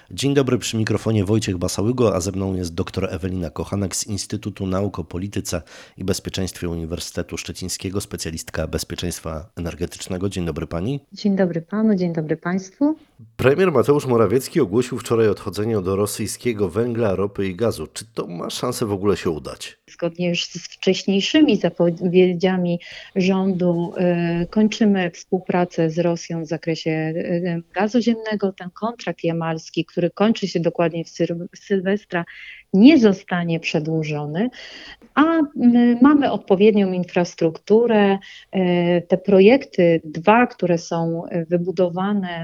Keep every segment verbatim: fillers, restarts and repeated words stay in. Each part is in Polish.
Dzień dobry, przy mikrofonie Wojciech Basałygo, a ze mną jest dr Ewelina Kochanek z Instytutu Nauk o Polityce i Bezpieczeństwie Uniwersytetu Szczecińskiego, specjalistka bezpieczeństwa energetycznego. Dzień dobry pani. Dzień dobry panu, dzień dobry państwu. Premier Mateusz Morawiecki ogłosił wczoraj odchodzenie od rosyjskiego węgla, ropy i gazu. Czy to ma szansę w ogóle się udać? Zgodnie już z wcześniejszymi zapowiedziami rządu y, kończymy współpracę z Rosją w zakresie y, gazu ziemnego. Ten kontrakt jamalski, który kończy się dokładnie w, Syr- w Sylwestra, nie zostanie przedłużony, a y, mamy odpowiednią infrastrukturę. Y, te projekty, dwa, które są wybudowane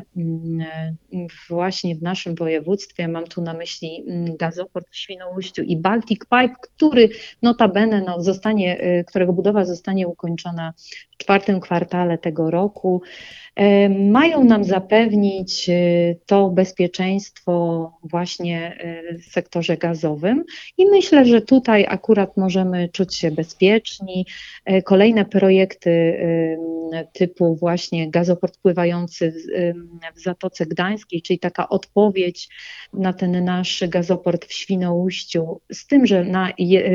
y, właśnie w naszym województwie, mam tu na myśli y, gazoport w Świnoujściu i Baltic Pipe, który notabene no, zostanie, y, którego budowa zostanie ukończona w czwartym kwartale tego roku. Y, Mają nam zapewnić y, to bezpieczeństwo właśnie y, w sektorze gazowym i myślę, że tutaj akurat możemy czuć się bezpieczni. Y, Kolejne projekty y, typu właśnie gazoport pływający w, y, w Zatoce Gdańskiej, czyli taka odpowiedź na ten nasz gazoport w Świnoujściu, z tym, że na, je,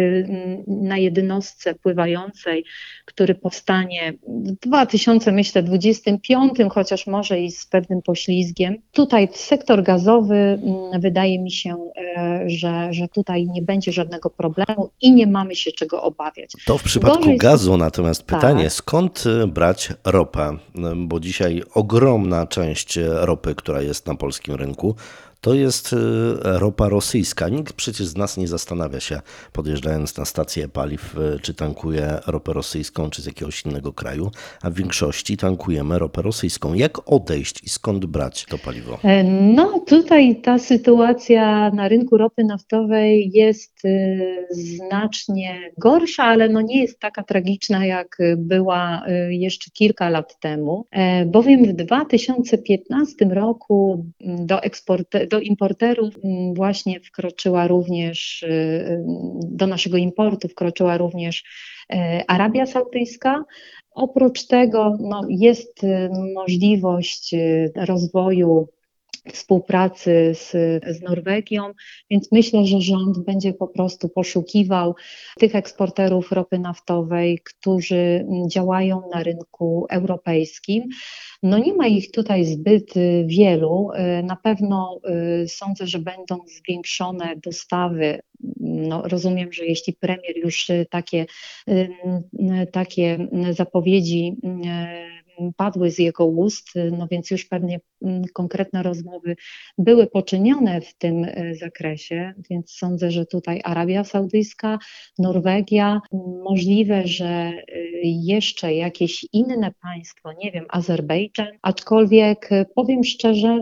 na jednostce pływającej, który powstanie w dwa tysiące dwudziestym piątym, chociaż może i z pewnym poślizgiem. Tutaj sektor gazowy, wydaje mi się, że, że tutaj nie będzie żadnego problemu i nie mamy się czego obawiać. To w przypadku Gorzej gazu, natomiast pytanie, tak. skąd brać ropę? Bo dzisiaj ogromna część ropy, która jest na polskim rynku, to jest ropa rosyjska. Nikt przecież z nas nie zastanawia się, podjeżdżając na stację paliw, czy tankuje ropę rosyjską, czy z jakiegoś innego kraju, a w większości tankujemy ropę rosyjską. Jak odejść i skąd brać to paliwo? No, tutaj ta sytuacja na rynku ropy naftowej jest y, znacznie gorsza, ale no nie jest taka tragiczna, jak była y, jeszcze kilka lat temu, E, bowiem w dwa tysiące piętnastym roku do, eksport- do importerów mm, właśnie wkroczyła również, y, y, do naszego importu wkroczyła również e, Arabia Saudyjska. Oprócz tego no, jest y, możliwość y, rozwoju współpracy z, z Norwegią, więc myślę, że rząd będzie po prostu poszukiwał tych eksporterów ropy naftowej, którzy działają na rynku europejskim. No nie ma ich tutaj zbyt y, wielu. Y, Na pewno y, sądzę, że będą zwiększone dostawy. No, rozumiem, że jeśli premier już y, takie, y, y, takie zapowiedzi y, padły z jego ust, y, no więc już pewnie y, konkretne rozmowy były poczynione w tym y, zakresie, więc sądzę, że tutaj Arabia Saudyjska, Norwegia, możliwe, że y, jeszcze jakieś inne państwo, nie wiem, Azerbejdżan, aczkolwiek y, powiem szczerze, mm,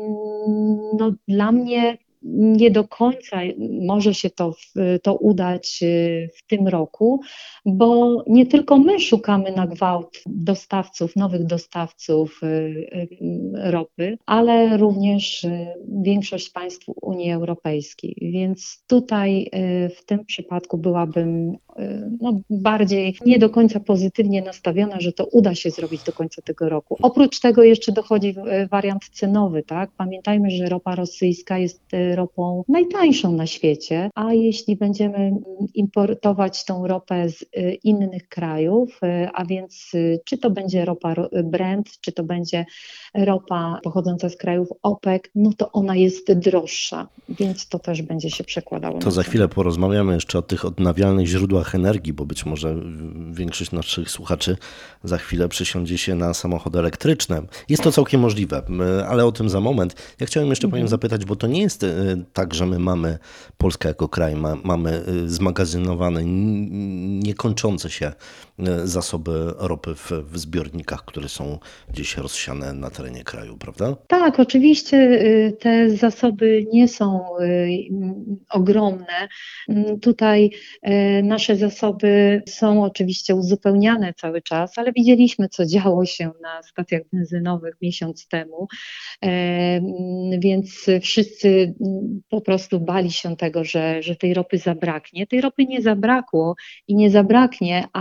no dla mnie nie do końca może się to, w- to udać y, w tym roku, bo nie tylko my szukamy na gwałt dostawców, nowych dostawców y, y, ropy, ale również y, większość państw Unii Europejskiej. Więc tutaj y, w tym przypadku byłabym y, no, bardziej nie do końca pozytywnie nastawiona, że to uda się zrobić do końca tego roku. Oprócz tego jeszcze dochodzi y, wariant cenowy, tak? Pamiętajmy, że ropa rosyjska jest y, ropą najtańszą na świecie, a jeśli będziemy importować tą ropę z y, innych krajów, y, a więc y, czy to będzie ropa ro- Brent, czy to będzie ropa pochodząca z krajów OPEC, no to ona jest droższa, więc to też będzie się przekładało To na za cenę. chwilę porozmawiamy jeszcze o tych odnawialnych źródłach energii, bo być może większość naszych słuchaczy za chwilę przesiądzie się na samochody elektryczne. Jest to całkiem możliwe, ale o tym za moment. Ja chciałem jeszcze panią Mhm. zapytać, bo to nie jest e, tak, że my mamy, Polska jako kraj, ma, mamy e, zmagazynowane, n- niekończące się e, zasoby ropy w, w zbiornikach, które są gdzieś rozsiane na terenie kraju, prawda? Tak, oczywiście y, te zasoby nie są y, mm, ogromne. Mm, Tutaj y, nasze zasoby są oczywiście uzupełniane cały czas, ale widzieliśmy, co działo się na stacjach benzynowych miesiąc temu. E, mm, Więc wszyscy mm, po prostu bali się tego, że, że tej ropy zabraknie. Tej ropy nie zabrakło i nie zabraknie, ale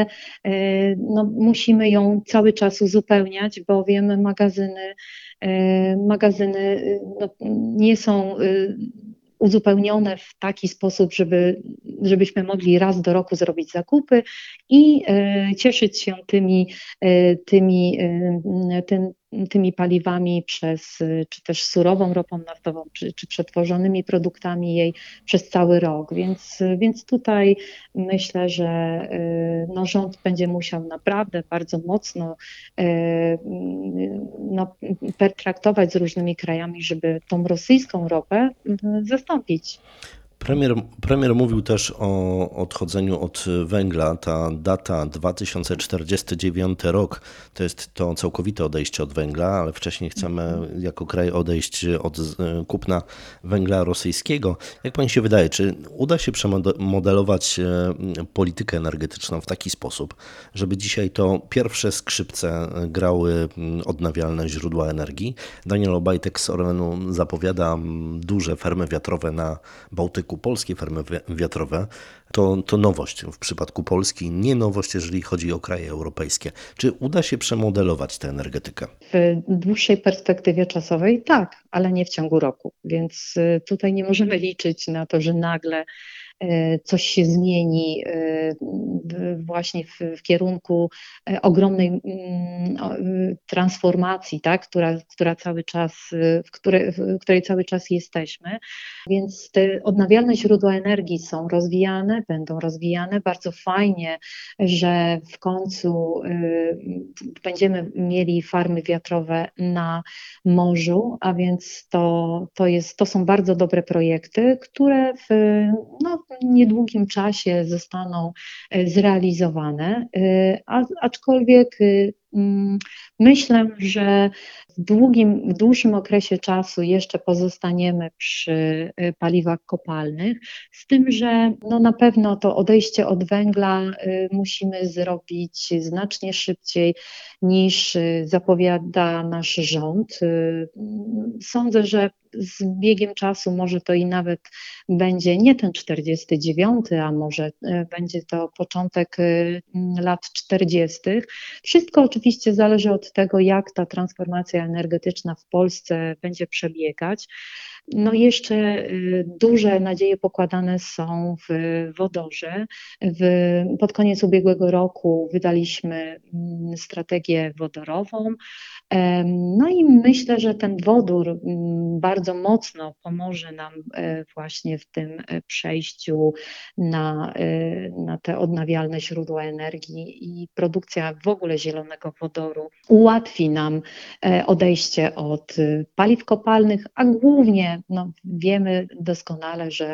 no, musimy ją cały czas uzupełniać, bowiem magazyny, magazyny no, nie są uzupełnione w taki sposób, żeby, żebyśmy mogli raz do roku zrobić zakupy i cieszyć się tymi, tymi, tym, tymi paliwami przez, czy też surową ropą naftową, czy, czy przetworzonymi produktami jej przez cały rok. Więc, więc tutaj myślę, że no, rząd będzie musiał naprawdę bardzo mocno no, pertraktować z różnymi krajami, żeby tą rosyjską ropę zastąpić. Premier, premier mówił też o odchodzeniu od węgla. Ta data dwa tysiące czterdziesty dziewiąty rok to jest to całkowite odejście od węgla, ale wcześniej chcemy jako kraj odejść od kupna węgla rosyjskiego. Jak pani się wydaje, czy uda się przemodelować politykę energetyczną w taki sposób, żeby dzisiaj to pierwsze skrzypce grały odnawialne źródła energii? Daniel Obajtek z Orlenu zapowiada duże farmy wiatrowe na Bałtyku, polskie farmy wiatrowe, to, to nowość w przypadku Polski, nie nowość, jeżeli chodzi o kraje europejskie. Czy uda się przemodelować tę energetykę? W dłuższej perspektywie czasowej tak, ale nie w ciągu roku, więc tutaj nie możemy liczyć na to, że nagle coś się zmieni właśnie w, w kierunku ogromnej transformacji, tak, która, która cały czas, w, które, w której cały czas jesteśmy. Więc te odnawialne źródła energii są rozwijane, będą rozwijane. Bardzo fajnie, że w końcu będziemy mieli farmy wiatrowe na morzu, a więc to, to, jest, to są bardzo dobre projekty, które w no, niedługim czasie zostaną zrealizowane, aczkolwiek myślę, że w długim, w dłuższym okresie czasu jeszcze pozostaniemy przy paliwach kopalnych, z tym, że no na pewno to odejście od węgla musimy zrobić znacznie szybciej niż zapowiada nasz rząd. Sądzę, że z biegiem czasu może to i nawet będzie nie ten czterdziesty dziewiąty, a może będzie to początek lat czterdziestych. Wszystko oczywiście zależy od tego, jak ta transformacja energetyczna w Polsce będzie przebiegać. No jeszcze duże nadzieje pokładane są w wodorze. W, pod koniec ubiegłego roku wydaliśmy strategię wodorową. No i myślę, że ten wodór bardzo mocno pomoże nam właśnie w tym przejściu na, na te odnawialne źródła energii i produkcja w ogóle zielonego wodoru ułatwi nam odejście od paliw kopalnych, a głównie no, wiemy doskonale, że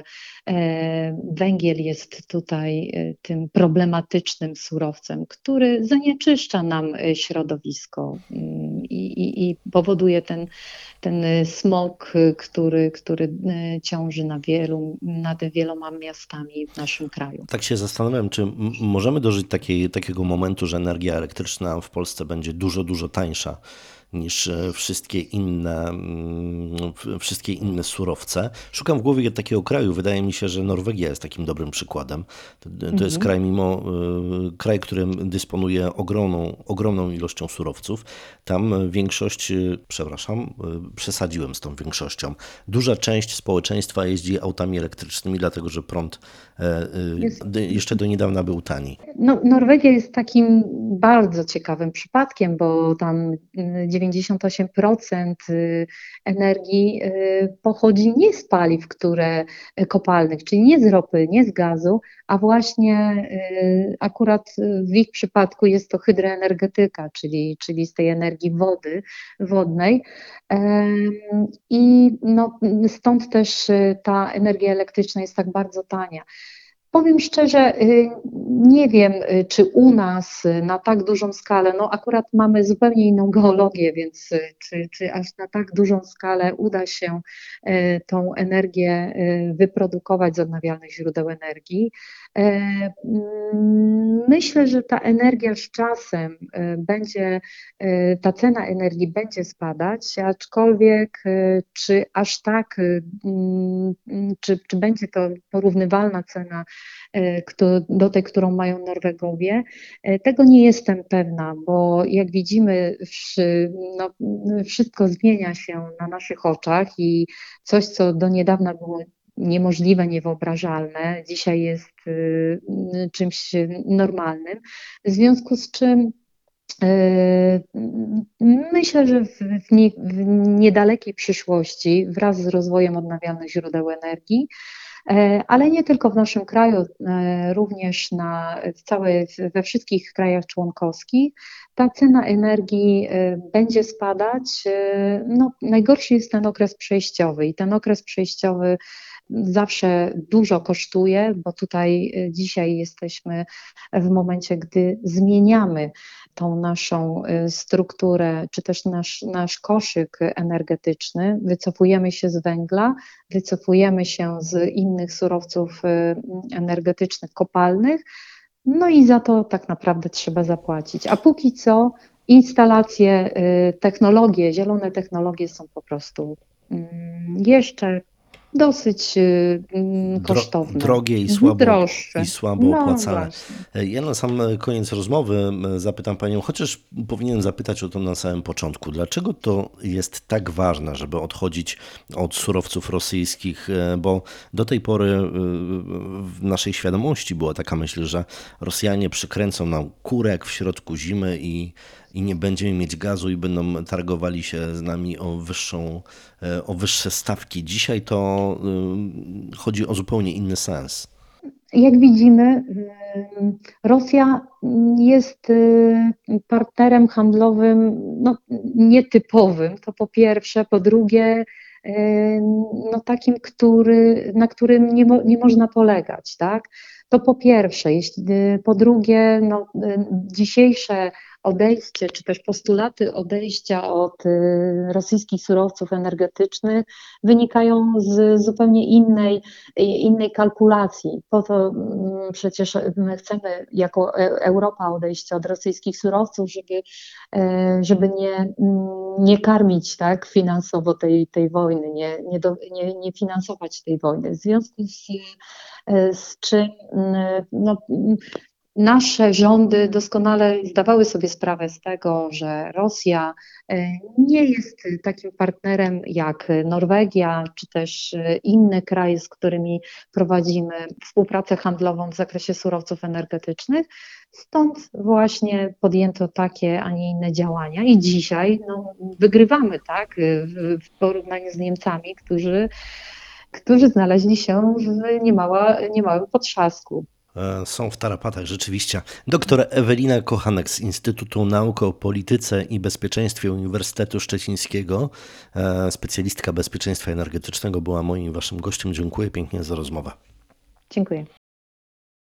węgiel jest tutaj tym problematycznym surowcem, który zanieczyszcza nam środowisko i, i, i powoduje ten, ten smog, który, który ciąży na wielu, nad wieloma miastami w naszym kraju. Tak się zastanawiam, czy możemy dożyć takiej, takiego momentu, że energia elektryczna w Polsce będzie dużo, dużo tańsza niż wszystkie inne, wszystkie inne surowce. Szukam w głowie takiego kraju. Wydaje mi się, że Norwegia jest takim dobrym przykładem. To mhm. jest kraj, mimo kraj, którym dysponuje ogromną, ogromną ilością surowców. Tam większość, przepraszam, przesadziłem z tą większością. Duża część społeczeństwa jeździ autami elektrycznymi, dlatego że prąd jest. jeszcze do niedawna był tani. No, Norwegia jest takim bardzo ciekawym przypadkiem, bo tam dziewięćdziesiąt osiem procent energii pochodzi nie z paliw, które kopalnych, czyli nie z ropy, nie z gazu, a właśnie akurat w ich przypadku jest to hydroenergetyka, czyli, czyli z tej energii wody, wodnej. I no, stąd też ta energia elektryczna jest tak bardzo tania. Powiem szczerze, nie wiem, czy u nas na tak dużą skalę, no akurat mamy zupełnie inną geologię, więc czy, czy aż na tak dużą skalę uda się tą energię wyprodukować z odnawialnych źródeł energii. Myślę, że ta energia z czasem będzie, ta cena energii będzie spadać, aczkolwiek czy aż tak, czy, czy będzie to porównywalna cena do tej, którą mają Norwegowie. Tego nie jestem pewna, bo jak widzimy, no, wszystko zmienia się na naszych oczach i coś, co do niedawna było niemożliwe, niewyobrażalne, dzisiaj jest czymś normalnym, w związku z czym myślę, że w, nie, w niedalekiej przyszłości wraz z rozwojem odnawialnych źródeł energii, ale nie tylko w naszym kraju, również na, w całej, we wszystkich krajach członkowskich, ta cena energii będzie spadać. No, najgorszy jest ten okres przejściowy i ten okres przejściowy zawsze dużo kosztuje, bo tutaj dzisiaj jesteśmy w momencie, gdy zmieniamy tą naszą strukturę, czy też nasz, nasz koszyk energetyczny, wycofujemy się z węgla, wycofujemy się z innych surowców energetycznych, kopalnych, no i za to tak naprawdę trzeba zapłacić. A póki co instalacje, technologie, zielone technologie są po prostu jeszcze dosyć kosztowne. Drogie i słabo, droższe. i słabo No opłacane. właśnie. Ja na sam koniec rozmowy zapytam Panią, chociaż powinienem zapytać o to na samym początku. Dlaczego to jest tak ważne, żeby odchodzić od surowców rosyjskich? Bo do tej pory w naszej świadomości była taka myśl, że Rosjanie przykręcą nam kurek w środku zimy i i nie będziemy mieć gazu i będą targowali się z nami o wyższą, o wyższe stawki. Dzisiaj to chodzi o zupełnie inny sens. Jak widzimy, Rosja jest partnerem handlowym no, nietypowym, to po pierwsze, po drugie no, takim, który, na którym nie, mo, nie można polegać, tak? To po pierwsze, jeśli, po drugie, no, dzisiejsze odejście, czy też postulaty odejścia od rosyjskich surowców energetycznych wynikają z zupełnie innej, innej kalkulacji. Po to przecież my chcemy jako Europa odejść od rosyjskich surowców, żeby, żeby nie, nie karmić tak, finansowo tej, tej wojny, nie, nie, do, nie, nie finansować tej wojny. W związku z, z czym no, nasze rządy doskonale zdawały sobie sprawę z tego, że Rosja nie jest takim partnerem jak Norwegia, czy też inne kraje, z którymi prowadzimy współpracę handlową w zakresie surowców energetycznych. Stąd właśnie podjęto takie, a nie inne działania i dzisiaj no, wygrywamy tak, w, w porównaniu z Niemcami, którzy, którzy znaleźli się w niemała, niemałym potrzasku. Są w tarapatach, rzeczywiście. Doktor Ewelina Kochanek z Instytutu Nauk o Polityce i Bezpieczeństwie Uniwersytetu Szczecińskiego, specjalistka bezpieczeństwa energetycznego, była moim waszym gościem. Dziękuję pięknie za rozmowę. Dziękuję.